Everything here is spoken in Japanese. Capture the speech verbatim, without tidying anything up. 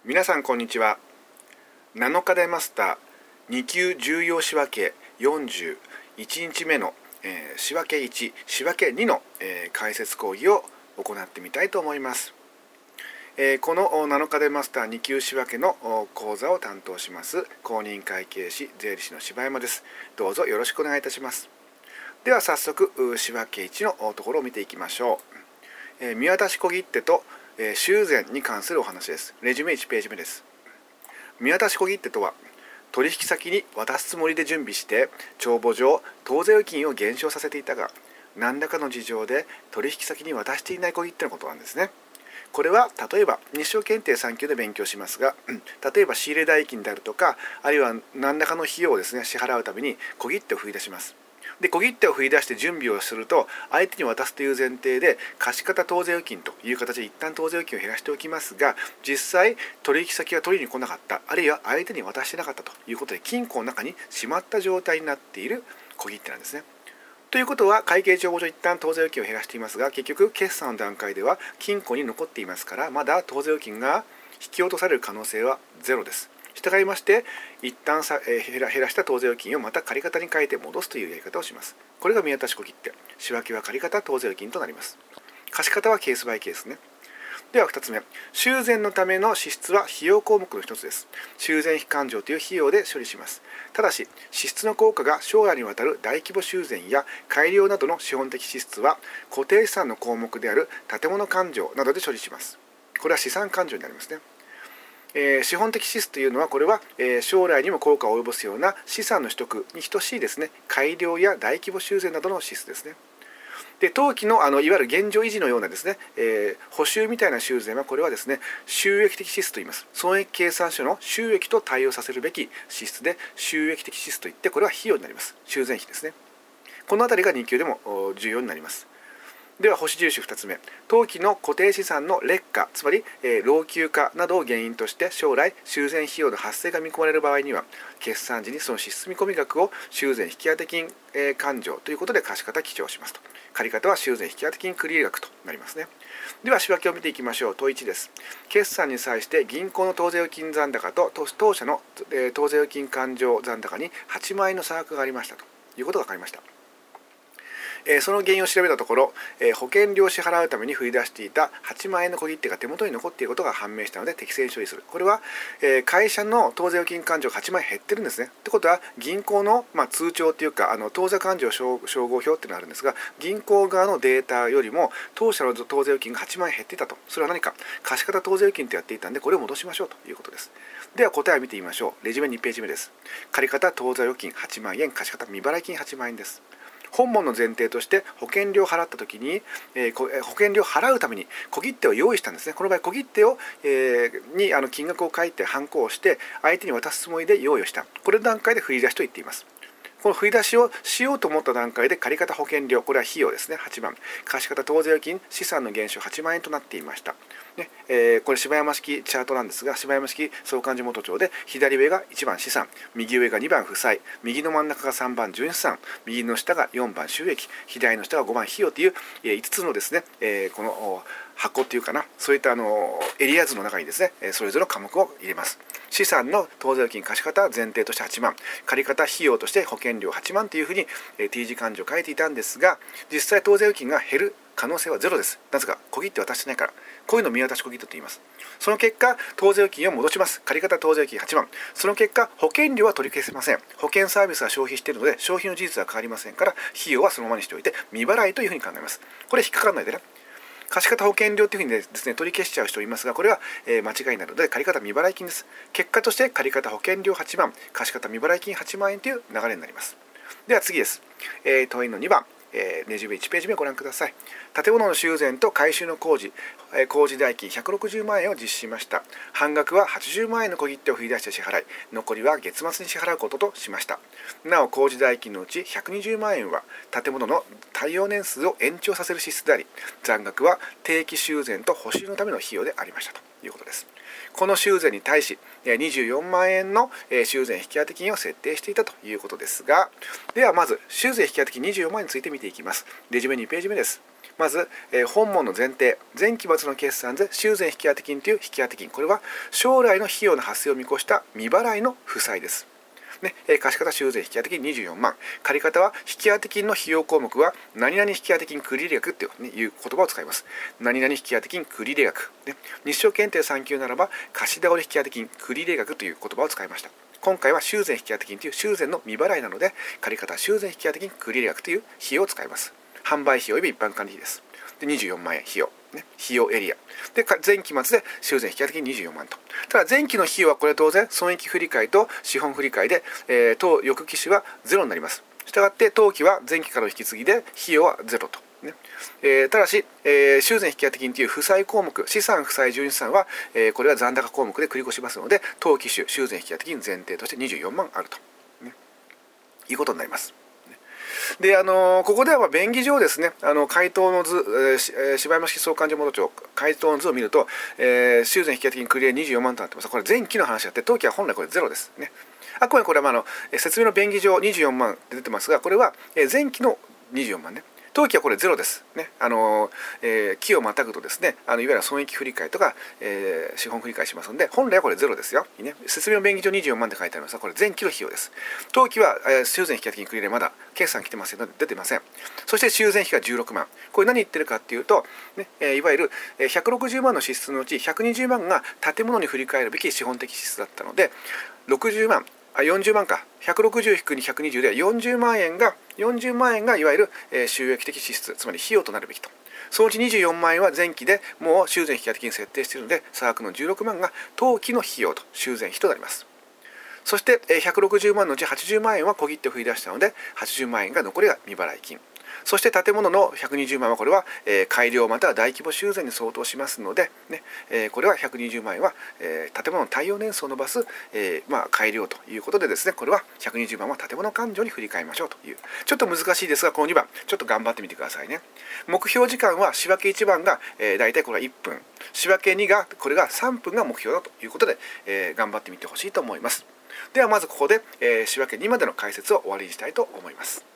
皆さんこんにちは。なのかでマスターに級重要仕分けよんじゅういちにちめの、えー、仕分けいち、仕分けにの、えー、解説講義を行ってみたいと思います。えー、このなのかでマスターに級仕分けの講座を担当します公認会計士税理士の柴山です。どうぞよろしくお願いいたします。では早速仕分けいちのところを見ていきましょう。えー、見渡し小切手と修繕に関するお話です。レジュメいちページ目です。見渡し小切手とは、取引先に渡すつもりで準備して帳簿上当座預金を減少させていたが、何らかの事情で取引先に渡していない小切手のことなんですね。これは例えば日照検定さん級で勉強しますが、例えば仕入れ代金であるとか、あるいは何らかの費用をですね支払うために小切手を振り出します。で小切手を振り出して準備をすると、相手に渡すという前提で貸方当座預金という形で一旦当座預金を減らしておきますが、実際取引先が取りに来なかった、あるいは相手に渡してなかったということで、金庫の中にしまった状態になっている小切手なんですね。ということは、会計帳簿上一旦当座預金を減らしていますが、結局決算の段階では金庫に残っていますから、まだ当座預金が引き落とされる可能性はゼロです。従いまして、一旦さ、えー、減ら、減らした当座預金をまた借方に変えて戻すというやり方をします。これが見渡し小切手。仕分けは借方当座預金となります。貸方はケースバイケースね。ではふたつめ、修繕のための支出は費用項目の一つです。修繕費勘定という費用で処理します。ただし、支出の効果が将来にわたる大規模修繕や改良などの資本的支出は、固定資産の項目である建物勘定などで処理します。これは資産勘定になりますね。えー、資本的支出というのは、これは、えー、将来にも効果を及ぼすような資産の取得に等しいですね、改良や大規模修繕などの支出ですね。で当期の、あのいわゆる現状維持のようなですね、えー、補修みたいな修繕は、これはですね、収益的支出といいます。損益計算書の収益と対応させるべき支出で、収益的支出といって、これは費用になります。修繕費ですね。このあたりがに級でも重要になります。では星印ふたつめ、当期の固定資産の劣化、つまり、えー、老朽化などを原因として将来修繕費用の発生が見込まれる場合には、決算時にその支出見込み額を修繕引当金、えー、勘定ということで貸方記帳しますと。借方は修繕引当金繰入額となりますね。では仕分けを見ていきましょう。問いちです。決算に際して銀行の当座預金残高と当社の、えー、当座預金勘定残高にはちまん円の差額がありましたということが分かりました。えー、その原因を調べたところ、えー、保険料を支払うために振り出していたはちまん円の小切手が手元に残っていることが判明したので適正に処理する。これは、えー、会社の当座預金勘定がはちまん円減ってるんですね。ってことは、銀行の、まあ、通帳というか、あの当座勘定照合表っていうのがあるんですが、銀行側のデータよりも当社の当座預金がはちまん円減っていたと。それは何か、貸方当座預金とやっていたんで、これを戻しましょうということです。では答えを見てみましょう。レジュメにページ目です。借方当座預金はちまん円、貸方未払い金はちまん円です。本文の前提として保険料を払ったときに、えー、保険料を払うために小切手を用意したんですね。この場合小切手を、えー、にあの金額を書いてハンコをして相手に渡すつもりで用意をした。これの段階で振り出しと言っています。この振り出しをしようと思った段階で借方保険料、これは費用ですね、はちまん、貸方当座預金資産の減少はちまん円となっていました。ねえー、これ柴山式チャートなんですが、柴山式相関時元帳で左上がいちばん資産、右上がにばん負債、右の真ん中がさんばん純資産、右の下がよんばん収益、左の下がごばん費用といういつつのですね、えー、この箱っていうかな、そういったあのエリア図の中にですね、それぞれの科目を入れます。資産の当座預金貸方前提としてはちまん、借方費用として保険料はちまんというふうに T 字勘定を書いていたんですが、実際当座預金が減る可能性はゼロです。なぜか小切手渡してないから。こういうのを見渡し小切手と言います。その結果、当座預金を戻します。借方当座預金はちまん。その結果、保険料は取り消せません。保険サービスは消費しているので、消費の事実は変わりませんから、費用はそのままにしておいて未払いというふうに考えます。これ引っかからないでね。貸方保険料というふうにですね、取り消しちゃう人いますが、これは、えー、間違いになるので、借方未払い金です。結果として借方保険料はちまん、貸方未払い金はちまん円という流れになります。では次です。えー、問いのにばん。えー、レジュメいちページ目をご覧ください。建物の修繕と改修の工事、えー、工事代金ひゃくろくじゅうまん円を実施しました。半額ははちじゅうまん円の小切手を振り出して支払い、残りは月末に支払うこととしました。なお工事代金のうちひゃくにじゅうまん円は建物の耐用年数を延長させる支出であり、残額は定期修繕と補修のための費用でありましたということです。この修繕に対しにじゅうよんまん円の修繕引当金を設定していたということですが、ではまず修繕引当金にじゅうよんまん円について見ていきます。レジュメにページ目です。 まず、えー、本文の前提、前期末の決算で修繕引当金という引当金、これは将来の費用の発生を見越した未払いの負債です。ね、貸方修繕引当金にじゅうよんまん、借方は引当金の費用項目は何々引当金繰入額という言葉を使います。何々引当金繰入額、ね、日照検定さん級ならば貸倒れ引当金繰入額という言葉を使いました。今回は修繕引当金という修繕の未払いなので、借方修繕引当金繰入額という費用を使います。販売費及び一般管理費です。でにじゅうよんまんえん費用、ね、費用エリアで前期末で修繕引当金にじゅうよんまんと。ただ前期の費用はこれ当然損益振替と資本振替で、えー、当翌期種はゼロになります。したがって当期は前期からの引き継ぎで費用はゼロと、ねえー、ただし、えー、修繕引当金という負債項目、資産負債純資産は、えー、これは残高項目で繰り越しますので、当期種修繕引当金前提としてにじゅうよんまんあると、ね、いうことになります。であのー、ここではまあ便宜上ですね、あの回答の図、えー、柴山式総勘定元帳回答の図を見ると、えー、修繕引当金繰り入れにじゅうよんまんとなってます。これ前期の話であって、当期は本来これゼロですね。あくまでこれはまああの説明の便宜上にじゅうよんまんって出てますが、これは前期のにじゅうよんまんね。当期はこれゼロですね。あの、えー、期をまたぐとですね、あのいわゆる損益振替とか、えー、資本振替しますので、本来はこれゼロですよ。ね、説明の便宜上にじゅうよんまんって書いてありますが、これ前期の費用です。当期は、えー、修繕引当金繰り入れまだ決算来てませんので出てません。そして修繕費がじゅうろくまん。これ何言ってるかっていうと、ねえー、いわゆるひゃくろくじゅうまんの支出のうちひゃくにじゅうまんが建物に振り替えるべき資本的支出だったので、ろくじゅうまん、あよんじゅうまんか、ひゃくろくじゅう引くにひゃくにじゅうでよんじゅうまんえんがよんじゅうまんえんがいわゆる、えー、収益的支出、つまり費用となるべきと。そのうちにじゅうよんまんえんは前期でもう修繕引当金設定しているので、差額のじゅうろくまんが当期の費用と修繕費となります。そして、えー、ひゃくろくじゅうまんのうちはちじゅうまんえんは小切手を振り出したので、はちじゅうまんえんが残りが未払い金。そして建物のひゃくにじゅうまんはこれは、えー、改良または大規模修繕に相当しますので、ねえー、これはひゃくにじゅうまんえんは、えー、建物の耐用年数を伸ばす、えーまあ、改良ということでですね、これはひゃくにじゅうまんは建物勘定に振り替えましょうという、ちょっと難しいですが、このにばんちょっと頑張ってみてくださいね。目標時間は仕分けいちばんが、えー、大体これはいっぷん、仕分けにがこれがさんぷんが目標だということで、えー、頑張ってみてほしいと思います。ではまずここで、えー、仕分けにまでの解説を終わりにしたいと思います。